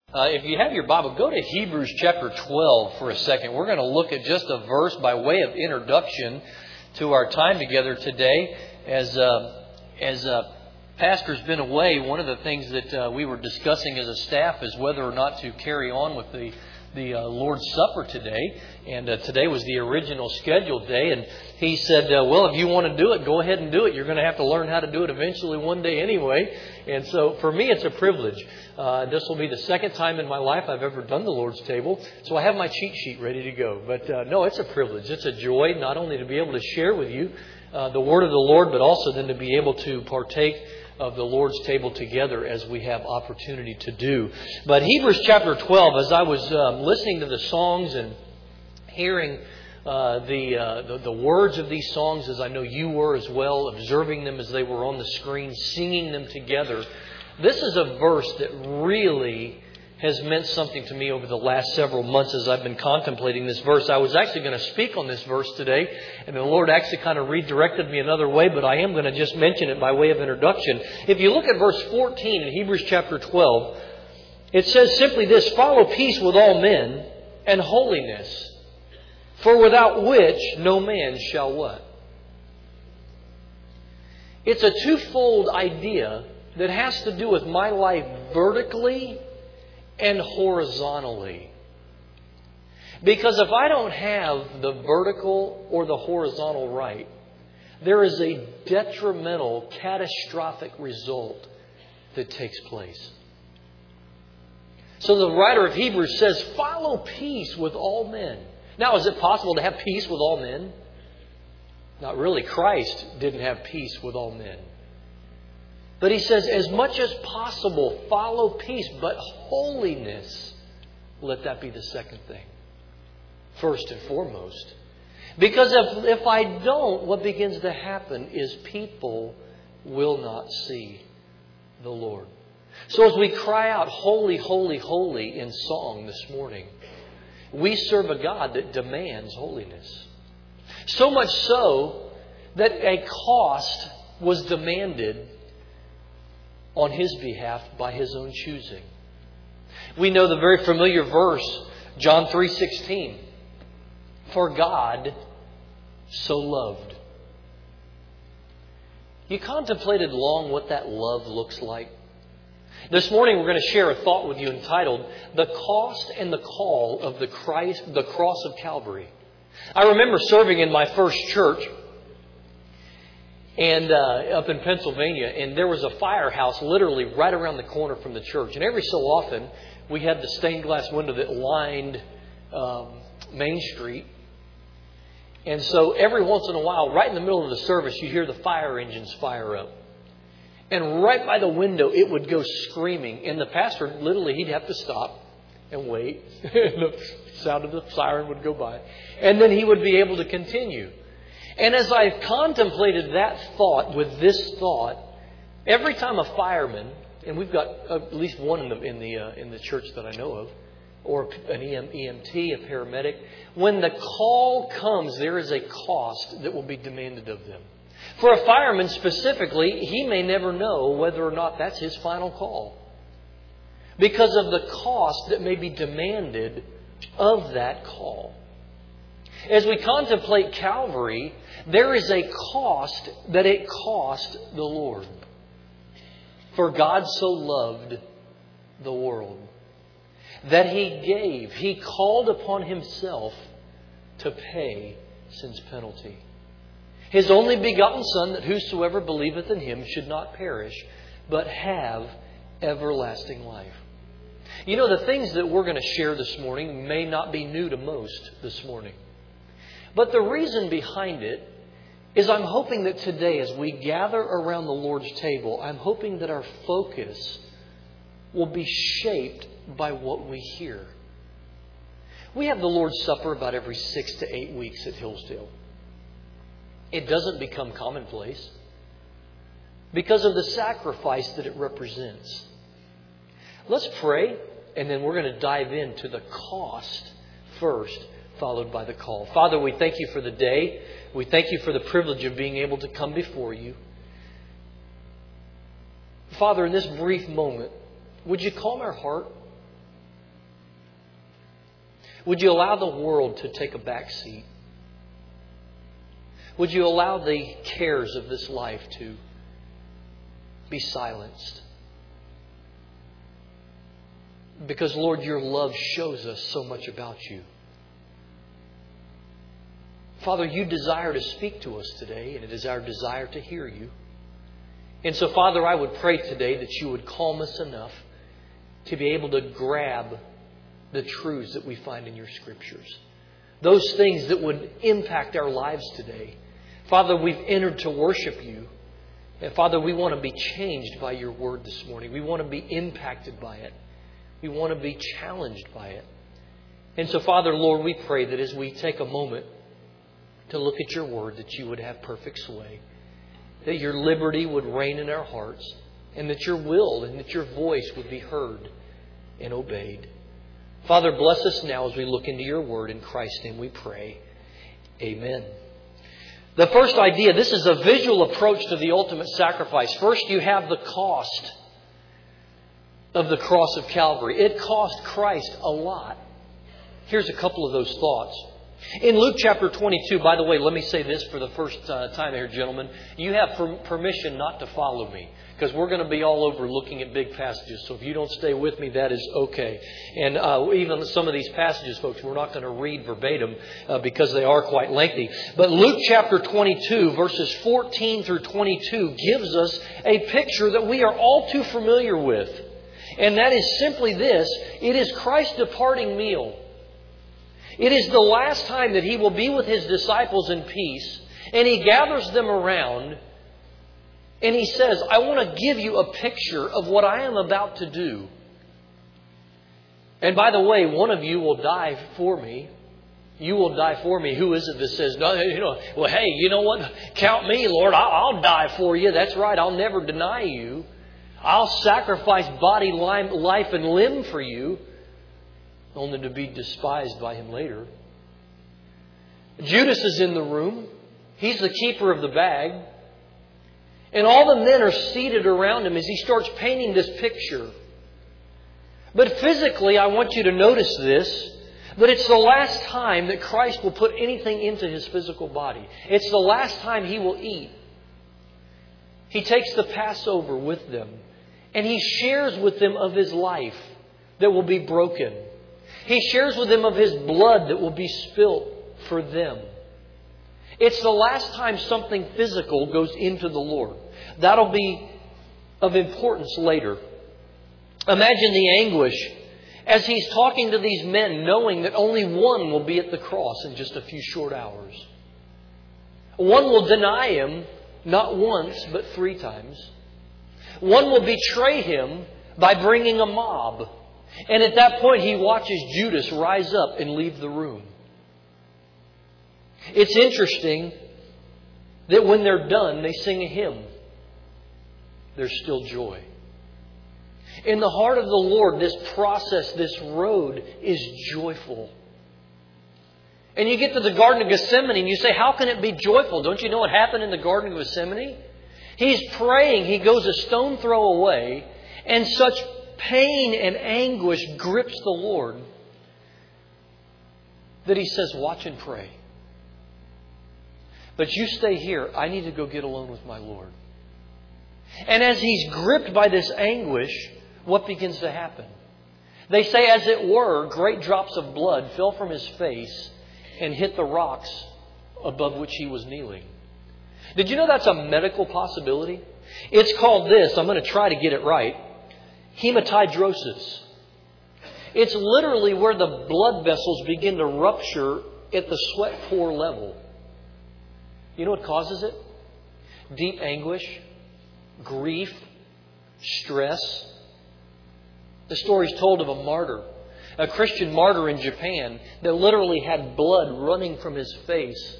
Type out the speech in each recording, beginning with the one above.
If you have your Bible, go to Hebrews chapter 12 for a second. We're going to look at just a verse by way of introduction to our time together today. As Pastor's been away, one of the things that we were discussing as a staff is whether or not to carry on with the Lord's Supper today. And today was the original scheduled day. And he said, well, if you want to do it, go ahead and do it. You're going to have to learn how to do it eventually one day anyway. And so for me, it's a privilege. This will be the second time in my life I've ever done the Lord's table. So I have my cheat sheet ready to go. But no, it's a privilege. It's a joy not only to be able to share with you the Word of the Lord, but also then to be able to partake of the Lord's table together as we have opportunity to do. But Hebrews chapter 12, as I was listening to the songs and hearing the words of these songs, as I know you were as well, observing them as they were on the screen, singing them together, this is a verse that really has meant something to me over the last several months as I've been contemplating this verse. I was actually going to speak on this verse today, and the Lord actually kind of redirected me another way, but I am going to just mention it by way of introduction. If you look at verse 14 in Hebrews chapter 12, it says simply this: follow peace with all men and holiness, for without which no man shall what? It's a twofold idea that has to do with my life vertically and horizontally. Because if I don't have the vertical or the horizontal right, there is a detrimental, catastrophic result that takes place. So the writer of Hebrews says, follow peace with all men. Now, is it possible to have peace with all men? Not really. Christ didn't have peace with all men. But he says, as much as possible, follow peace, but holiness, let that be the second thing. First and foremost. Because if I don't, what begins to happen is people will not see the Lord. So as we cry out, holy, holy, holy in song this morning, we serve a God that demands holiness. So much so that a cost was demanded on His behalf by His own choosing. We know the very familiar verse, John 3:16. For God so loved. You contemplated long what that love looks like? This morning we're going to share a thought with you entitled, The Cost and the Call of the Cross of Calvary. I remember serving in my first church and up in Pennsylvania, and there was a firehouse literally right around the corner from the church. And every so often, we had the stained glass window that lined Main Street. And so every once in a while, right in the middle of the service, you hear the fire engines fire up. And right by the window, it would go screaming. And the pastor, literally, he'd have to stop and wait. The sound of the siren would go by. And then he would be able to continue. And as I contemplated that thought with this thought, every time a fireman, and we've got at least one in the church that I know of, or an EMT, a paramedic, when the call comes, there is a cost that will be demanded of them. For a fireman specifically, he may never know whether or not that's his final call, because of the cost that may be demanded of that call. As we contemplate Calvary, there is a cost that it cost the Lord. For God so loved the world that He gave. He called upon Himself to pay sin's penalty. His only begotten Son, that whosoever believeth in Him should not perish, but have everlasting life. You know, the things that we're going to share this morning may not be new to most this morning. But the reason behind it is I'm hoping that today, as we gather around the Lord's table, I'm hoping that our focus will be shaped by what we hear. We have the Lord's Supper about every 6 to 8 weeks at Hillsdale. It doesn't become commonplace because of the sacrifice that it represents. Let's pray, and then we're going to dive into the cost first, followed by the call. Father, we thank You for the day. We thank You for the privilege of being able to come before You. Father, in this brief moment, would You calm our heart? Would you allow the world to take a back seat? Would you allow the cares of this life to be silenced? Because, Lord, your love shows us so much about you. Father, you desire to speak to us today, and it is our desire to hear you. And so, Father, I would pray today that you would calm us enough to be able to grab the truths that we find in your Scriptures. Those things that would impact our lives today. Father, we've entered to worship you. And Father, we want to be changed by your word this morning. We want to be impacted by it. We want to be challenged by it. And so, Father, Lord, we pray that as we take a moment to look at your word, that you would have perfect sway. That your liberty would reign in our hearts. And that your will and that your voice would be heard and obeyed. Father, bless us now as we look into your word. In Christ's name we pray. Amen. The first idea, this is a visual approach to the ultimate sacrifice. First, you have the cost of the cross of Calvary. It cost Christ a lot. Here's a couple of those thoughts. In Luke chapter 22, by the way, let me say this for the first time here, gentlemen. You have permission not to follow me, because we're going to be all over looking at big passages. So if you don't stay with me, that is okay. And even some of these passages, folks, we're not going to read verbatim because they are quite lengthy. But Luke chapter 22, verses 14 through 22, gives us a picture that we are all too familiar with. And that is simply this. It is Christ's departing meal. It is the last time that He will be with His disciples in peace. And He gathers them around. And He says, I want to give you a picture of what I am about to do. And by the way, one of you will die for me. You will die for me. Who is it that says, no, well, hey, you know what? Count me, Lord. I'll die for you. That's right. I'll never deny you. I'll sacrifice body, life, and limb for you, only to be despised by Him later. Judas is in the room. He's the keeper of the bag. And all the men are seated around him as he starts painting this picture. But physically, I want you to notice this, that it's the last time that Christ will put anything into His physical body. It's the last time He will eat. He takes the Passover with them, and He shares with them of His life that will be broken. He shares with them of His blood that will be spilt for them. It's the last time something physical goes into the Lord. That'll be of importance later. Imagine the anguish as He's talking to these men, knowing that only one will be at the cross in just a few short hours. One will deny Him not once, but 3 times. One will betray Him by bringing a mob. And at that point, He watches Judas rise up and leave the room. It's interesting that when they're done, they sing a hymn. There's still joy. In the heart of the Lord, this process, this road is joyful. And you get to the Garden of Gethsemane and you say, how can it be joyful? Don't you know what happened in the Garden of Gethsemane? He's praying. He goes a stone throw away. And such pain and anguish grips the Lord that He says, watch and pray. But you stay here. I need to go get alone with my Lord. And as He's gripped by this anguish, what begins to happen? They say, as it were, great drops of blood fell from His face and hit the rocks above which He was kneeling. Did you know that's a medical possibility? It's called this, I'm going to try to get it right, hematidrosis. It's literally where the blood vessels begin to rupture at the sweat pore level. You know what causes it? Deep anguish, grief, stress. The story is told of a martyr, a Christian martyr in Japan that literally had blood running from his face.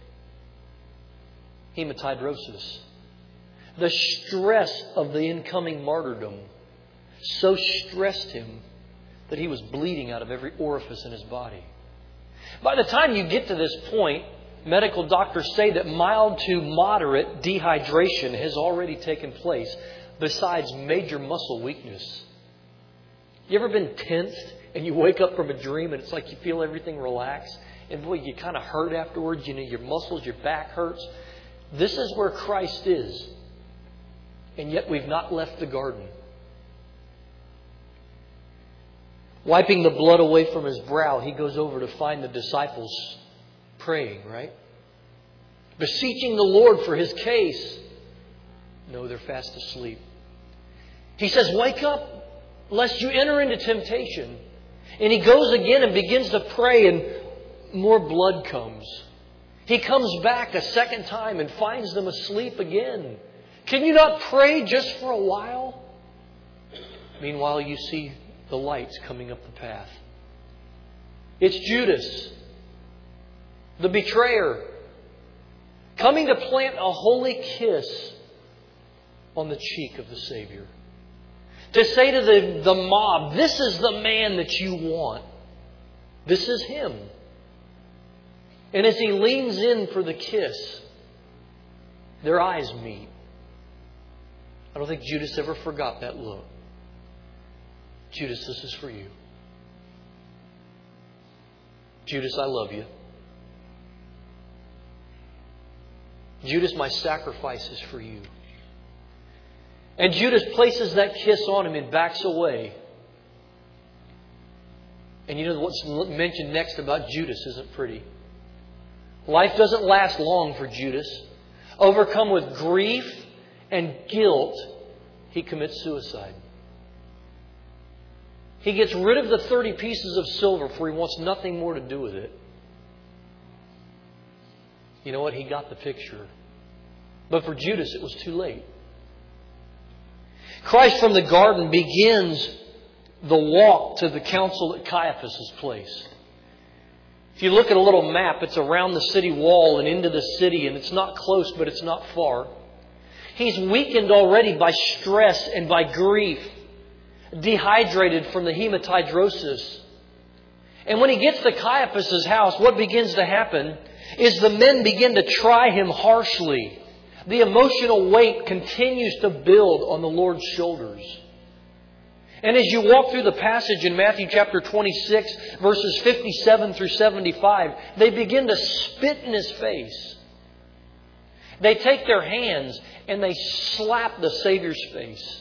Hematidrosis. The stress of the incoming martyrdom so stressed him that he was bleeding out of every orifice in his body. By the time you get to this point, medical doctors say that mild to moderate dehydration has already taken place, besides major muscle weakness. You ever been tensed and you wake up from a dream and it's like you feel everything relax. And boy, you kind of hurt afterwards. You know, your muscles, your back hurts. This is where Christ is. And yet we've not left the garden. Wiping the blood away from His brow, He goes over to find the disciples praying, right? Beseeching the Lord for His case. No, they're fast asleep. He says, wake up, lest you enter into temptation. And He goes again and begins to pray, and more blood comes. He comes back a second time and finds them asleep again. Can you not pray just for a while? Meanwhile, you see the lights coming up the path. It's Judas, the betrayer, coming to plant a holy kiss on the cheek of the Savior. To say to the mob, this is the man that you want. This is Him. And as He leans in for the kiss, their eyes meet. I don't think Judas ever forgot that look. Judas, this is for you. Judas, I love you. Judas, my sacrifice is for you. And Judas places that kiss on him and backs away. And you know what's mentioned next about Judas isn't pretty. Life doesn't last long for Judas. Overcome with grief and guilt, he commits suicide. He gets rid of the 30 pieces of silver, for he wants nothing more to do with it. You know what? He got the picture. But for Judas, it was too late. Christ from the garden begins the walk to the council at Caiaphas' place. If you look at a little map, it's around the city wall and into the city, and it's not close, but it's not far. He's weakened already by stress and by grief, dehydrated from the hematidrosis. And when he gets to Caiaphas' house, what begins to happen is the men begin to try him harshly. The emotional weight continues to build on the Lord's shoulders. And as you walk through the passage in Matthew chapter 26, verses 57 through 75, they begin to spit in His face. They take their hands and they slap the Savior's face.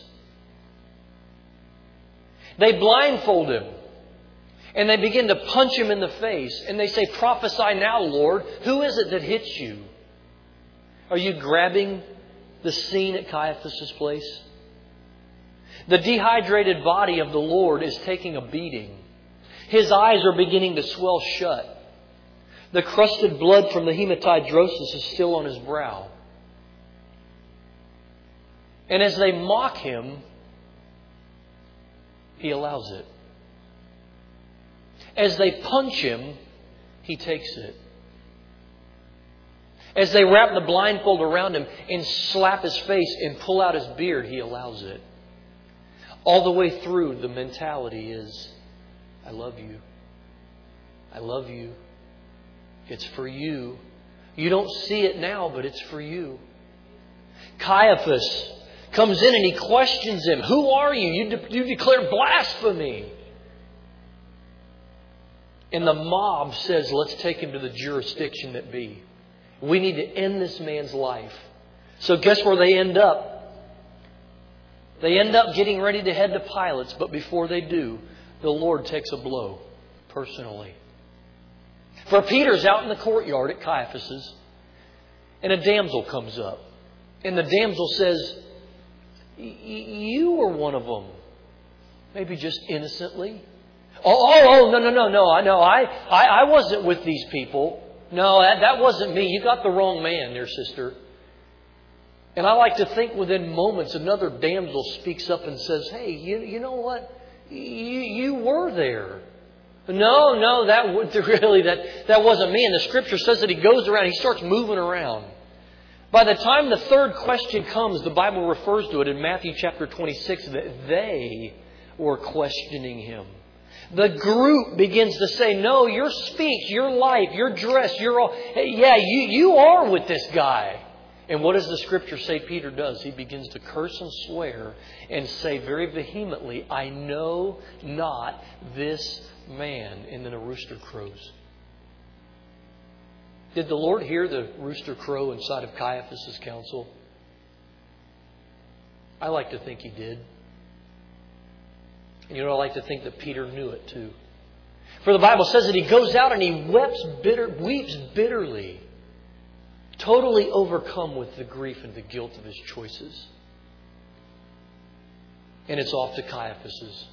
They blindfold Him and they begin to punch Him in the face. And they say, prophesy now, Lord. Who is it that hits you? Are you grabbing the scene at Caiaphas' place? The dehydrated body of the Lord is taking a beating. His eyes are beginning to swell shut. The crusted blood from the hematidrosis is still on His brow. And as they mock Him, He allows it. As they punch Him, He takes it. As they wrap the blindfold around Him and slap His face and pull out His beard, He allows it. All the way through, the mentality is, I love you. I love you. It's for you. You don't see it now, but it's for you. Caiaphas comes in and he questions Him. Who are you? You declare blasphemy. And the mob says, let's take Him to the jurisdiction that be. We need to end this man's life. So guess where they end up? They end up getting ready to head to Pilate's, but before they do, the Lord takes a blow personally. For Peter's out in the courtyard at Caiaphas's, and a damsel comes up. And the damsel says, you were one of them. Maybe just innocently. No. I wasn't with these people. No, that wasn't me. You got the wrong man there, sister. And I like to think within moments another damsel speaks up and says, hey, you know what? You were there. No, that wasn't me. And the Scripture says that he goes around, he starts moving around. By the time the third question comes, the Bible refers to it in Matthew chapter 26 that they were questioning him. The group begins to say, no, your speech, your life, your dress, you are with this guy. And what does the Scripture say Peter does? He begins to curse and swear and say very vehemently, I know not this man. And then a rooster crows. Did the Lord hear the rooster crow inside of Caiaphas' council? I like to think He did. And I like to think that Peter knew it too. For the Bible says that he goes out and he weeps bitterly, totally overcome with the grief and the guilt of his choices. And it's off to Caiaphas's.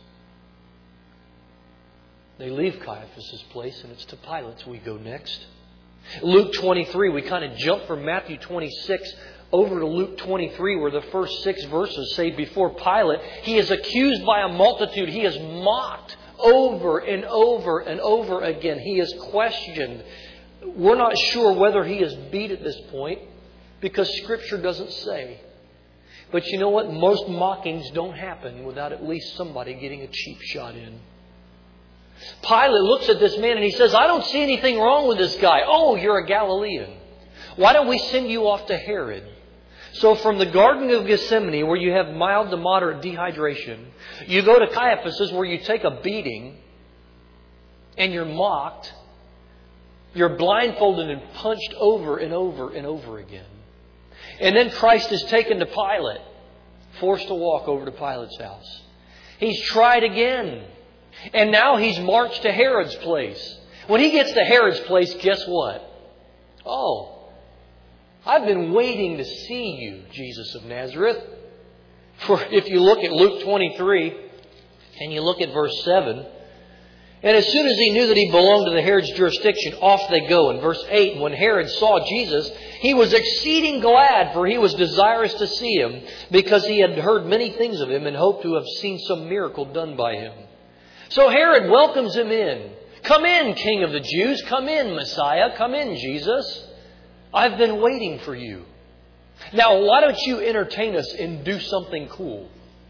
They leave Caiaphas's place and it's to Pilate's we go next. Luke 23, we kind of jump from Matthew 26 over to Luke 23, where the first 6 verses say, before Pilate, he is accused by a multitude. He is mocked over and over and over again. He is questioned. We're not sure whether he is beat at this point because Scripture doesn't say. But you know what? Most mockings don't happen without at least somebody getting a cheap shot in. Pilate looks at this man and he says, I don't see anything wrong with this guy. Oh, you're a Galilean. Why don't we send you off to Herod? So from the Garden of Gethsemane, where you have mild to moderate dehydration, you go to Caiaphas's, where you take a beating and you're mocked. You're blindfolded and punched over and over and over again. And then Christ is taken to Pilate, forced to walk over to Pilate's house. He's tried again. And now he's marched to Herod's place. When he gets to Herod's place, guess what? Oh, I've been waiting to see you, Jesus of Nazareth. For if you look at Luke 23 and you look at verse 7, and as soon as he knew that he belonged to the Herod's jurisdiction, off they go. In verse 8, when Herod saw Jesus, he was exceeding glad, for he was desirous to see him, because he had heard many things of him and hoped to have seen some miracle done by him. So Herod welcomes him in. Come in, King of the Jews. Come in, Messiah. Come in, Jesus. I've been waiting for you. Now, why don't you entertain us and do something cool?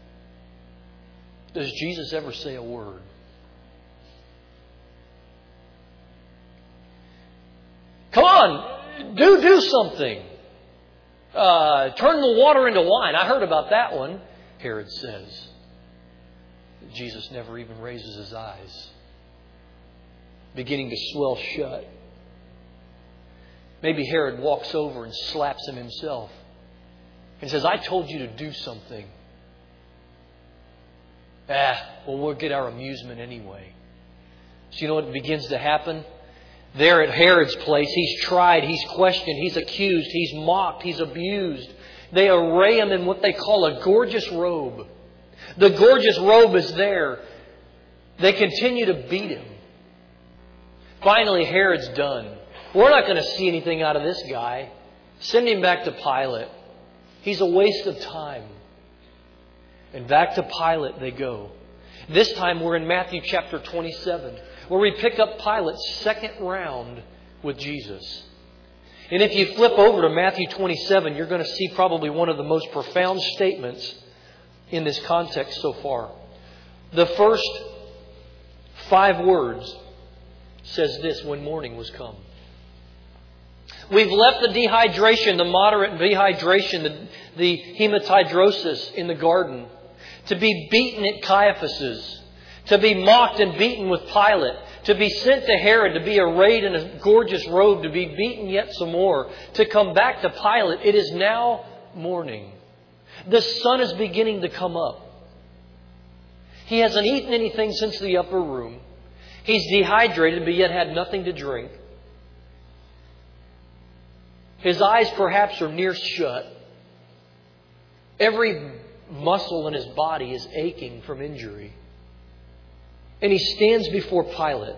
Does Jesus ever say a word? Come on, do something. Turn the water into wine. I heard about that one, Herod says. Jesus never even raises his eyes, beginning to swell shut. Maybe Herod walks over and slaps him himself and says, I told you to do something. Well, we'll get our amusement anyway. So you know what begins to happen? There at Herod's place, he's tried, he's questioned, he's accused, he's mocked, he's abused. They array him in what they call a gorgeous robe. The gorgeous robe is there. They continue to beat him. Finally, Herod's done. We're not going to see anything out of this guy. Send him back to Pilate. He's a waste of time. And back to Pilate they go. This time we're in Matthew chapter 27, where we pick up Pilate's second round with Jesus. And if you flip over to Matthew 27, you're going to see probably one of the most profound statements in this context so far. The first 5 words says this: when morning was come. We've left the dehydration, the moderate dehydration, the hematidrosis in the garden, to be beaten at Caiaphas's, to be mocked and beaten with Pilate, to be sent to Herod, to be arrayed in a gorgeous robe, to be beaten yet some more, to come back to Pilate. It is now morning. The sun is beginning to come up. He hasn't eaten anything since the upper room. He's dehydrated, but yet had nothing to drink. His eyes perhaps are near shut. Every muscle in his body is aching from injury. And he stands before Pilate.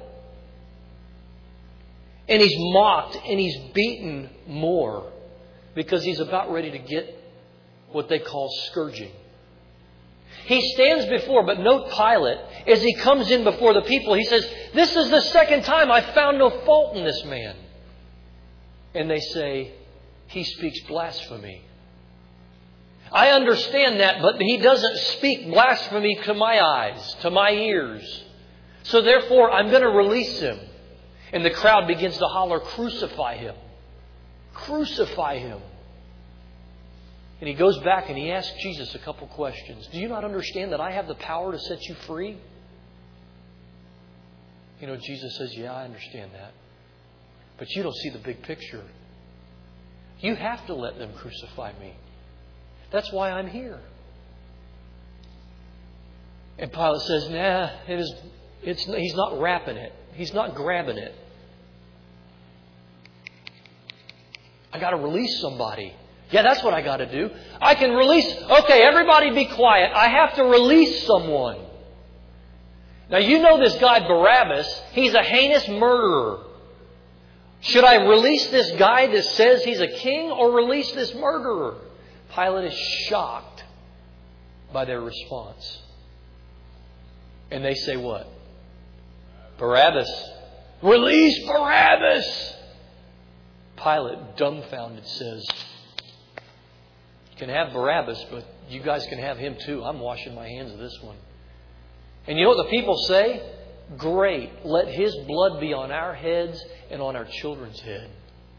And he's mocked and he's beaten more because he's about ready to get what they call scourging. He stands before, but note Pilate, as he comes in before the people, he says, "This is the second time I've found no fault in this man." And they say, "He speaks blasphemy." I understand that, but he doesn't speak blasphemy to my eyes, to my ears. So therefore, I'm going to release him. And the crowd begins to holler, "Crucify him! Crucify him!" And he goes back and he asks Jesus a couple questions. Do you not understand that I have the power to set you free? Jesus says, yeah, I understand that. But you don't see the big picture. You have to let them crucify me. That's why I'm here. And Pilate says, nah, he's not wrapping it. He's not grabbing it. I got to release somebody. Yeah, that's what I got to do. I can release... Okay, everybody be quiet. I have to release someone. Now, you know this guy Barabbas. He's a heinous murderer. Should I release this guy that says he's a king or release this murderer? Pilate is shocked by their response. And they say what? Barabbas. Release Barabbas! Pilate, dumbfounded, says, you can have Barabbas, but you guys can have him too. I'm washing my hands of this one. And you know what the people say? Great. Let his blood be on our heads and on our children's head.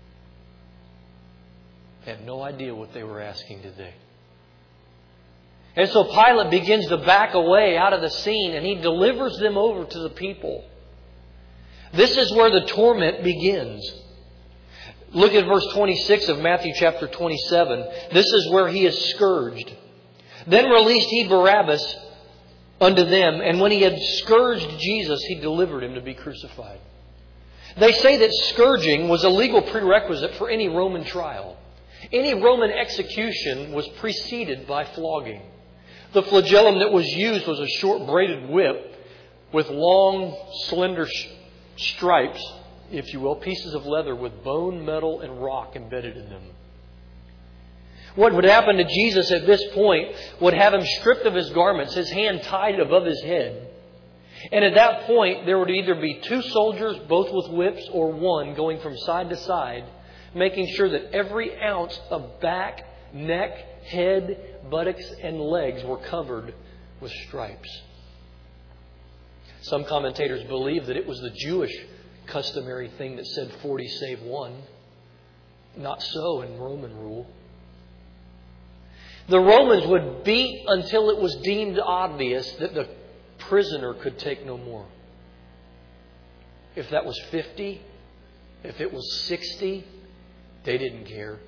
They had no idea what they were asking today. And so Pilate begins to back away out of the scene and he delivers them over to the people. This is where the torment begins. Look at verse 26 of Matthew chapter 27. This is where he is scourged. Then released he Barabbas unto them, and when he had scourged Jesus, he delivered him to be crucified. They say that scourging was a legal prerequisite for any Roman trial. Any Roman execution was preceded by flogging. The flagellum that was used was a short braided whip with long, slender stripes, if you will, pieces of leather with bone, metal, and rock embedded in them. What would happen to Jesus at this point would have him stripped of his garments, his hand tied above his head. And at that point, there would either be two soldiers, both with whips, or one going from side to side, making sure that every ounce of back, neck, head, buttocks, and legs were covered with stripes. Some commentators believe that it was the Jewish customary thing that said 40 save one. Not so in Roman rule. The Romans would beat until it was deemed obvious that the prisoner could take no more. If that was 50, if it was 60, they didn't care.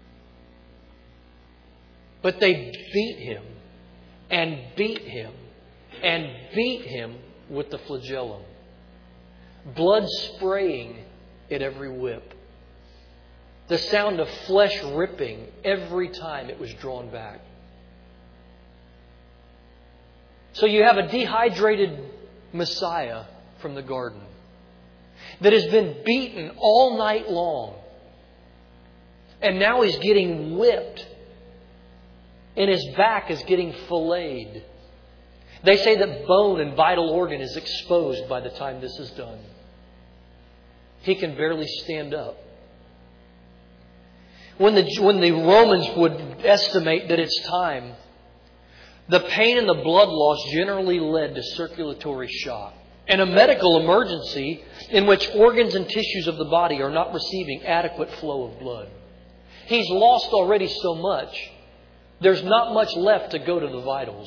But they beat him and beat him and beat him with the flagellum. Blood spraying at every whip. The sound of flesh ripping every time it was drawn back. So you have a dehydrated Messiah from the garden that has been beaten all night long. And now he's getting whipped. And his back is getting filleted. They say that bone and vital organ is exposed by the time this is done. He can barely stand up. When the Romans would estimate that it's time, the pain and the blood loss generally led to circulatory shock and a medical emergency in which organs and tissues of the body are not receiving adequate flow of blood. He's lost already so much. There's not much left to go to the vitals.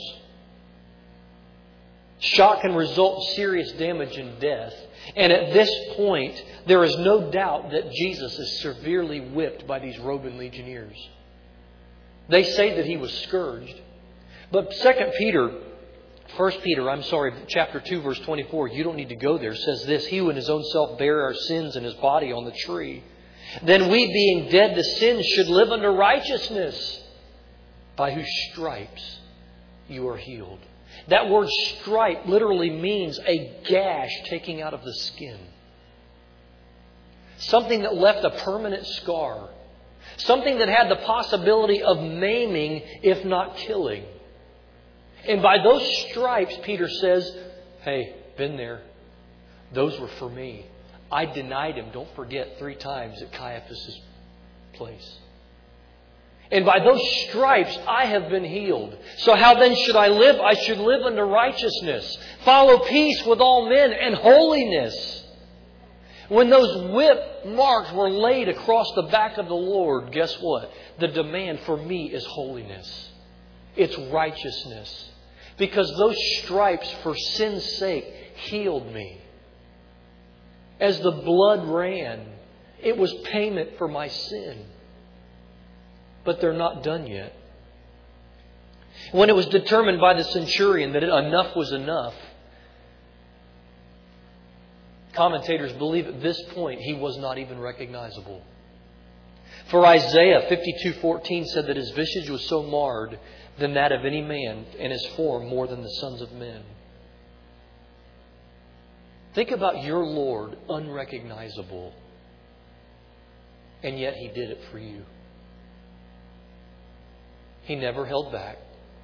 Shock can result in serious damage and death. And at this point, there is no doubt that Jesus is severely whipped by these Roman legionnaires. They say that he was scourged. But 1 Peter, chapter 2, verse 24, you don't need to go there, says this, he who in his own self bare our sins in his body on the tree. Then we, being dead to sin, should live unto righteousness, by whose stripes you are healed. That word stripe literally means a gash taking out of the skin. Something that left a permanent scar. Something that had the possibility of maiming, if not killing. And by those stripes, Peter says, hey, been there. Those were for me. I denied him, don't forget, 3 times at Caiaphas' place. And by those stripes, I have been healed. So how then should I live? I should live unto righteousness. Follow peace with all men and holiness. When those whip marks were laid across the back of the Lord, guess what? The demand for me is holiness. It's righteousness. Because those stripes for sin's sake healed me. As the blood ran, it was payment for my sin. But they're not done yet. When it was determined by the centurion that enough was enough, commentators believe at this point he was not even recognizable. For Isaiah 52:14 said that his visage was so marred than that of any man, and his form more than the sons of men. Think about your Lord unrecognizable, and yet He did it for you. He never held back.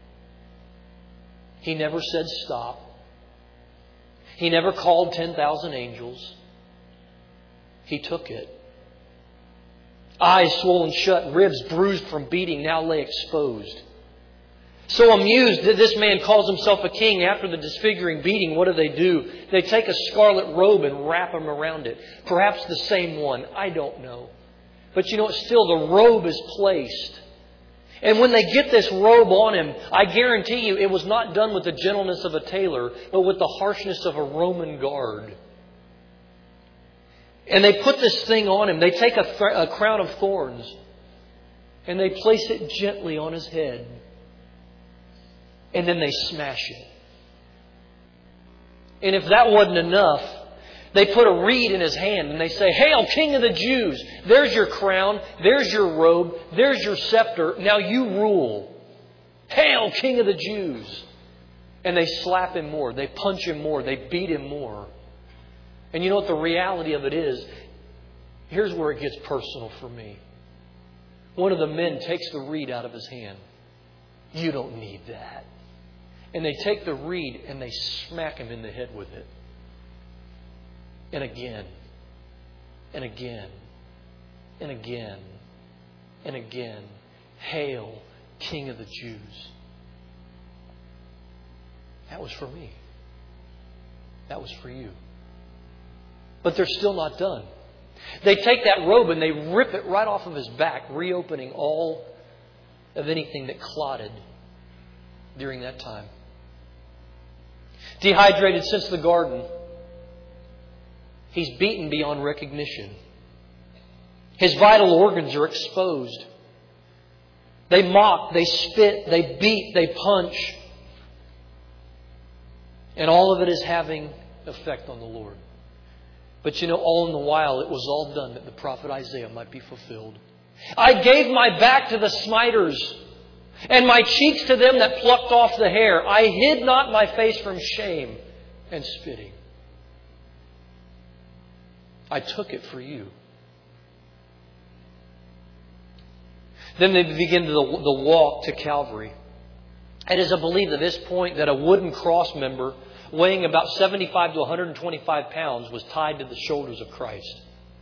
He never said stop. He never called 10,000 angels. He took it. Eyes swollen shut, ribs bruised from beating, now lay exposed. So amused that this man calls himself a king after the disfiguring beating, what do? They take a scarlet robe and wrap him around it. Perhaps the same one. I don't know. But you know what? Still, the robe is placed. And when they get this robe on him, I guarantee you it was not done with the gentleness of a tailor, but with the harshness of a Roman guard. And they put this thing on him. They take a crown of thorns and they place it gently on his head. And then they smash it. And if that wasn't enough, they put a reed in his hand and they say, "Hail, King of the Jews! There's your crown. There's your robe. There's your scepter. Now you rule. Hail, King of the Jews!" And they slap him more. They punch him more. They beat him more. And you know what the reality of it is? Here's where it gets personal for me. One of the men takes the reed out of his hand. "You don't need that." And they take the reed and they smack him in the head with it. And again. And again. And again. And again. "Hail, King of the Jews." That was for me. That was for you. But they're still not done. They take that robe and they rip it right off of his back, reopening all of anything that clotted during that time. Dehydrated since the garden. He's beaten beyond recognition. His vital organs are exposed. They mock, they spit, they beat, they punch. And all of it is having effect on the Lord. But you know, all in the while, it was all done that the prophet Isaiah might be fulfilled. "I gave my back to the smiters, and my cheeks to them that plucked off the hair. I hid not my face from shame and spitting." I took it for you. Then they begin the walk to Calvary. It is believed at this point that a wooden cross member weighing about 75 to 125 pounds was tied to the shoulders of Christ.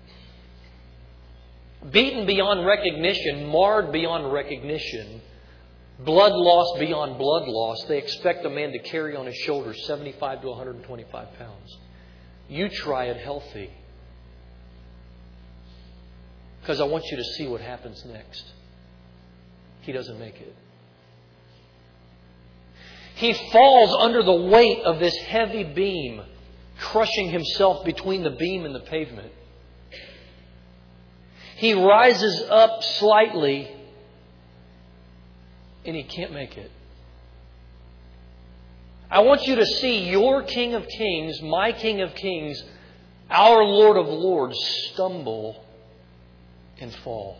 Beaten beyond recognition, marred beyond recognition, blood loss beyond blood loss, they expect a man to carry on his shoulders 75 to 125 pounds. You try it healthy. Because I want you to see what happens next. He doesn't make it. He falls under the weight of this heavy beam, crushing himself between the beam and the pavement. He rises up slightly, and he can't make it. I want you to see your King of Kings, my King of Kings, our Lord of Lords stumble and fall.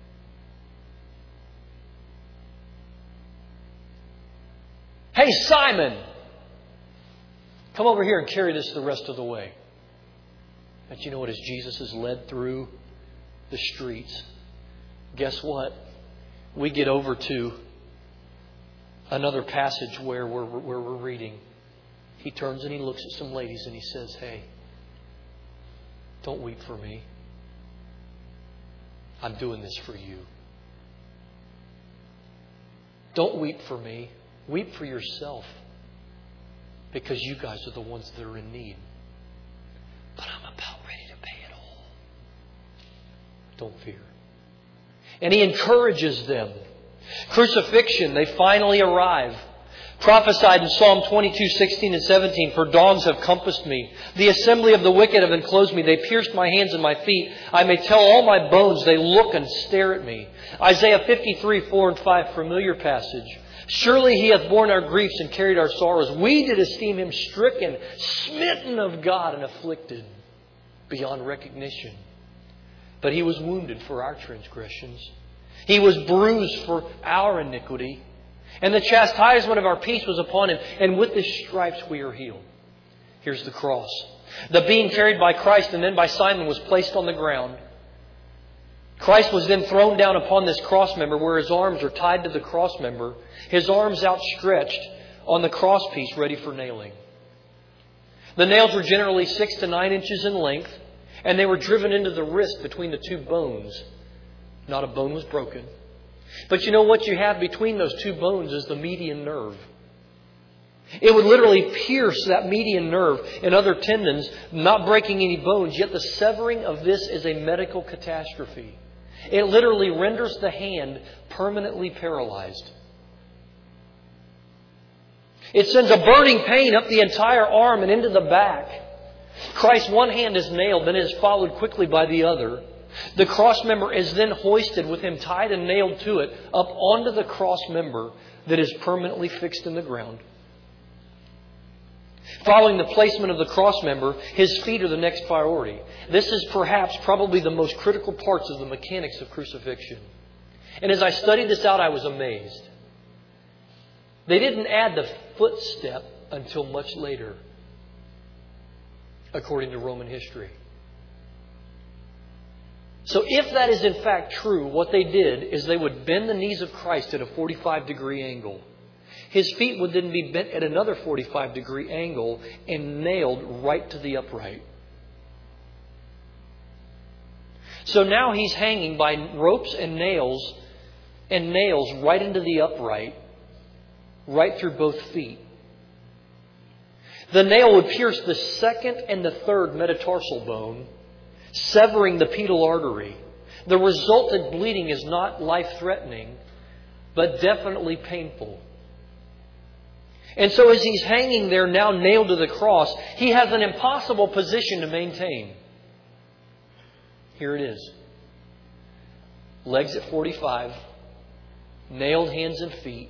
"Hey, Simon, come over here and carry this the rest of the way." But you know what? As Jesus is led through the streets, guess what? We get over to another passage where we're reading. He turns and he looks at some ladies and he says, "Hey, don't weep for me. I'm doing this for you. Don't weep for me. Weep for yourself, because you guys are the ones that are in need. But I'm about ready to pay it Don't fear. And He encourages them. Crucifixion, they finally arrive. Prophesied in Psalm 22:16 and 17, "For dogs have compassed me. The assembly of the wicked have enclosed me. They pierced my hands and my feet. I may tell all my bones. They look and stare at me." Isaiah 53:4 and 5, familiar passage. "Surely He hath borne our griefs and carried our sorrows. We did esteem Him stricken, smitten of God, and afflicted beyond recognition. But He was wounded for our transgressions. He was bruised for our iniquity. And the chastisement of our peace was upon Him. And with His stripes we are healed." Here's the cross. The being carried by Christ and then by Simon was placed on the ground. Christ was then thrown down upon this cross member where His arms are tied to the cross member. His arms outstretched on the cross piece ready for nailing. The nails were generally 6 to 9 inches in length. And they were driven into the wrist between the two bones. Not a bone was broken. But you know what you have between those two bones is the median nerve. It would literally pierce that median nerve and other tendons, not breaking any bones. Yet the severing of this is a medical catastrophe. It literally renders the hand permanently paralyzed. It sends a burning pain up the entire arm and into the back. Christ's one hand is nailed, then it is followed quickly by the other. The cross member is then hoisted with Him tied and nailed to it up onto the cross member that is permanently fixed in the ground. Following the placement of the cross member, His feet are the next priority. This is perhaps probably the most critical parts of the mechanics of crucifixion. And as I studied this out, I was amazed. They didn't add the footstep until much later, according to Roman history. So if that is in fact true, what they did is they would bend the knees of Christ at a 45-degree angle. His feet would then be bent at another 45-degree angle and nailed right to the upright. So now He's hanging by ropes and nails right into the upright, right through both feet. The nail would pierce the second and the third metatarsal bone, severing the pedal artery. The resultant bleeding is not life-threatening, but definitely painful. And so as He's hanging there now nailed to the cross, He has an impossible position to maintain. Here it is. Legs at 45, nailed hands and feet.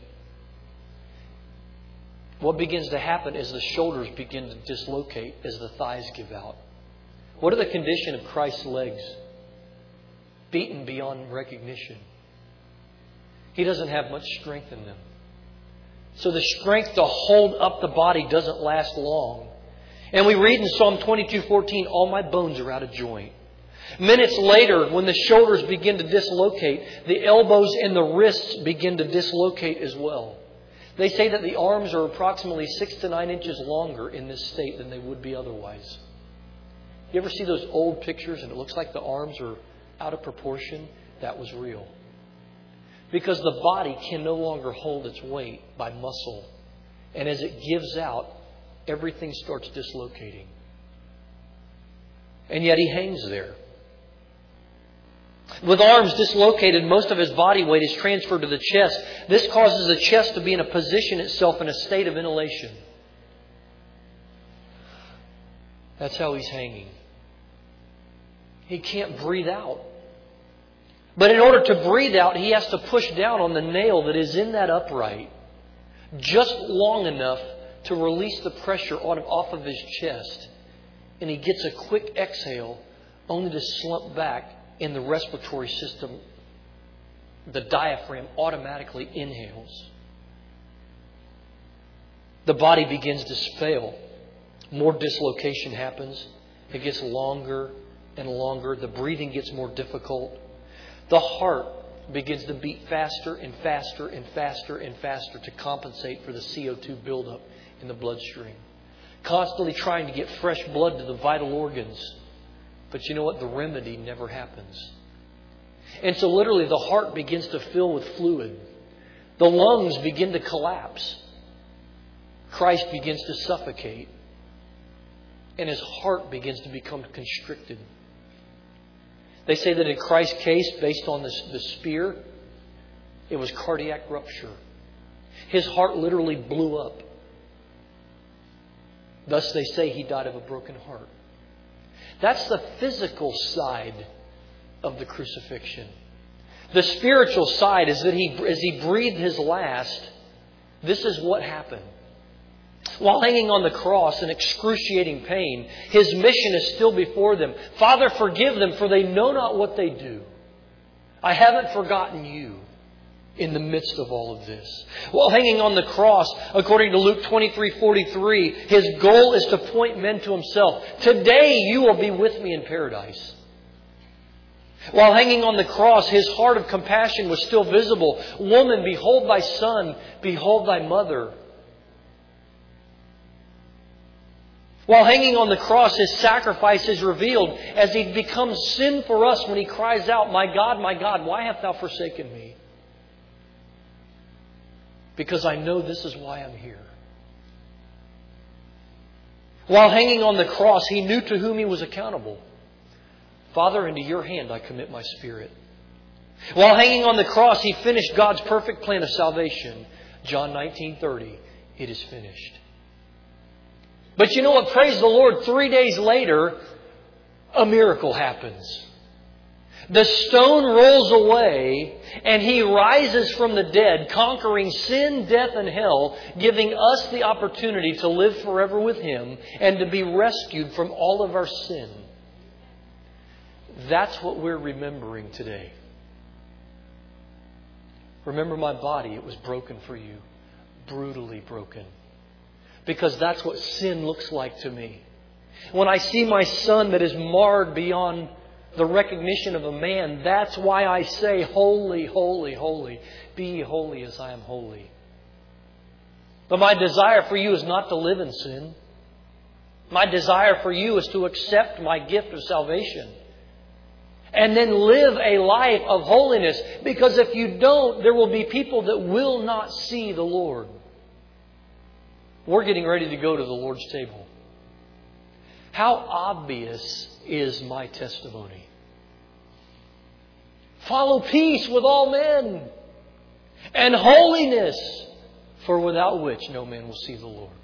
What begins to happen is the shoulders begin to dislocate as the thighs give out. What are the condition of Christ's legs? Beaten beyond recognition. He doesn't have much strength in them. So the strength to hold up the body doesn't last long. And we read in Psalm 22:14, "All my bones are out of joint." Minutes later, when the shoulders begin to dislocate, the elbows and the wrists begin to dislocate as well. They say that the arms are approximately 6 to 9 inches longer in this state than they would be otherwise. You ever see those old pictures and it looks like the arms are out of proportion? That was real. Because the body can no longer hold its weight by muscle. And as it gives out, everything starts dislocating. And yet He hangs there. With arms dislocated, most of His body weight is transferred to the chest. This causes the chest to be in a position itself in a state of inhalation. That's how He's hanging. He can't breathe out. But in order to breathe out, He has to push down on the nail that is in that upright just long enough to release the pressure off of His chest. And He gets a quick exhale only to slump back in the respiratory system. The diaphragm automatically inhales. The body begins to fail. More dislocation happens. It gets longer and longer. The breathing gets more difficult. The heart begins to beat faster and faster and faster and faster to compensate for the CO2 buildup in the bloodstream. Constantly trying to get fresh blood to the vital organs. But you know what? The remedy never happens. And so literally the heart begins to fill with fluid. The lungs begin to collapse. Christ begins to suffocate. And His heart begins to become constricted. They say that in Christ's case, based on the spear, it was cardiac rupture. His heart literally blew up. Thus they say he died of a broken heart. That's the physical side of the crucifixion. The spiritual side is that as he breathed his last, this is what happened. While hanging on the cross in excruciating pain, his mission is still before them. Father, forgive them, for they know not what they do. I haven't forgotten you in the midst of all of this. While hanging on the cross, according to Luke 23:43, his goal is to point men to himself. Today you will be with me in paradise. While hanging on the cross, his heart of compassion was still visible. Woman, behold thy son, behold thy mother. While hanging on the cross, his sacrifice is revealed as he becomes sin for us when he cries out, my God, why hast thou forsaken me? Because I know this is why I'm here. While hanging on the cross, he knew to whom he was accountable. Father, into your hand I commit my spirit. While hanging on the cross, he finished God's perfect plan of salvation. John 19:30, it is finished. But you know what? Praise the Lord, 3 days later, a miracle happens. The stone rolls away and he rises from the dead, conquering sin, death, and hell, giving us the opportunity to live forever with him and to be rescued from all of our sin. That's what we're remembering today. Remember my body, it was broken for you. Brutally broken. Because that's what sin looks like to me. When I see my son that is marred beyond the recognition of a man, that's why I say, holy, holy, holy. Be ye holy as I am holy. But my desire for you is not to live in sin. My desire for you is to accept my gift of salvation. And then live a life of holiness. Because if you don't, there will be people that will not see the Lord. We're getting ready to go to the Lord's table. How obvious is my testimony? Follow peace with all men and holiness, for without which no man will see the Lord.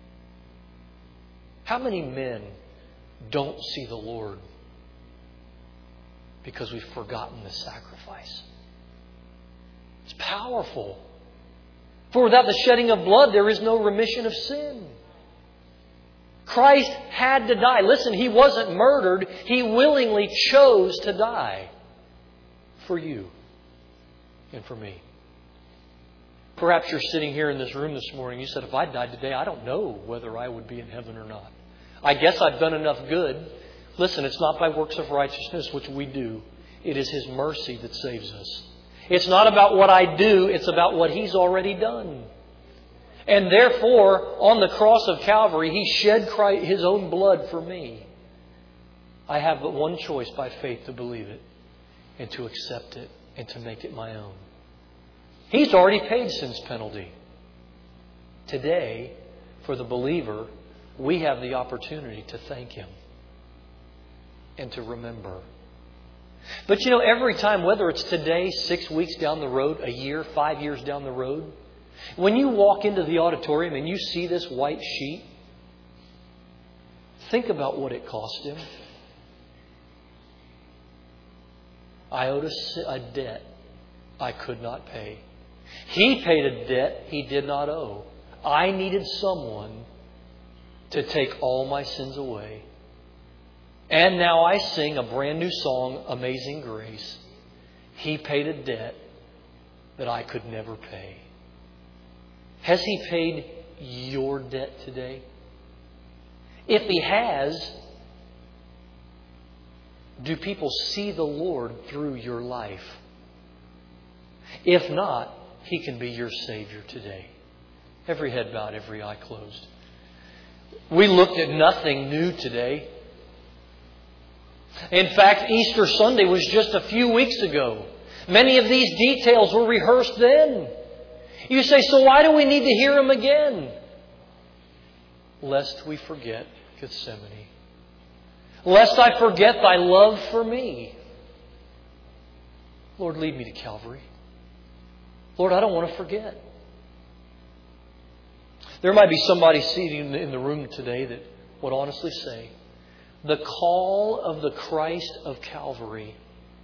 How many men don't see the Lord because we've forgotten the sacrifice? It's powerful. For without the shedding of blood, there is no remission of sin. Christ had to die. Listen, He wasn't murdered. He willingly chose to die for you and for me. Perhaps you're sitting here in this room this morning. You said, if I died today, I don't know whether I would be in heaven or not. I guess I've done enough good. Listen, it's not by works of righteousness which we do. It is His mercy that saves us. It's not about what I do. It's about what He's already done. And therefore, on the cross of Calvary, He shed His own blood for me. I have but one choice by faith to believe it and to accept it and to make it my own. He's already paid sin's penalty. Today, for the believer, we have the opportunity to thank Him and to remember. But you know, every time, whether it's today, 6 weeks down the road, a year, 5 years down the road, when you walk into the auditorium and you see this white sheet, think about what it cost Him. I owed a debt I could not pay. He paid a debt He did not owe. I needed someone to take all my sins away. And now I sing a brand new song, Amazing Grace. He paid a debt that I could never pay. Has He paid your debt today? If He has, do people see the Lord through your life? If not, He can be your Savior today. Every head bowed, every eye closed. We looked at nothing new today. In fact, Easter Sunday was just a few weeks ago. Many of these details were rehearsed then. You say, so why do we need to hear them again? Lest we forget Gethsemane. Lest I forget thy love for me. Lord, lead me to Calvary. Lord, I don't want to forget. There might be somebody seated in the room today that would honestly say, the call of the Christ of Calvary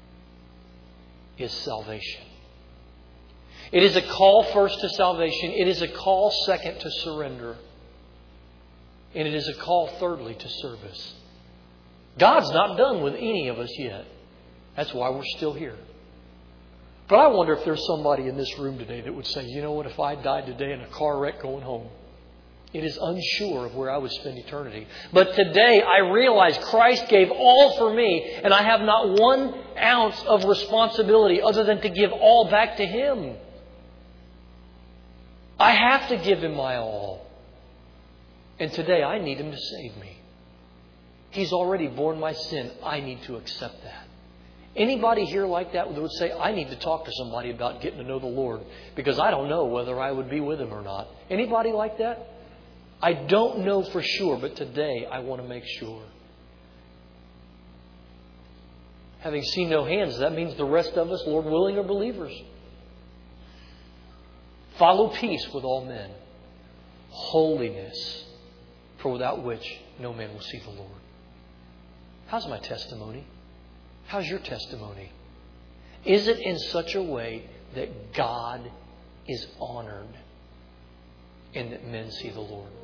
is salvation. It is a call first to salvation. It is a call second to surrender. And it is a call thirdly to service. God's not done with any of us yet. That's why we're still here. But I wonder if there's somebody in this room today that would say, you know what, if I died today in a car wreck going home, it is unsure of where I would spend eternity. But today I realize Christ gave all for me, and I have not 1 ounce of responsibility other than to give all back to Him. I have to give Him my all. And today I need Him to save me. He's already borne my sin. I need to accept that. Anybody here like that would say, I need to talk to somebody about getting to know the Lord because I don't know whether I would be with Him or not. Anybody like that? I don't know for sure, but today I want to make sure. Having seen no hands, that means the rest of us, Lord willing, are believers. Follow peace with all men. Holiness, for without which no man will see the Lord. How's my testimony? How's your testimony? Is it in such a way that God is honored and that men see the Lord?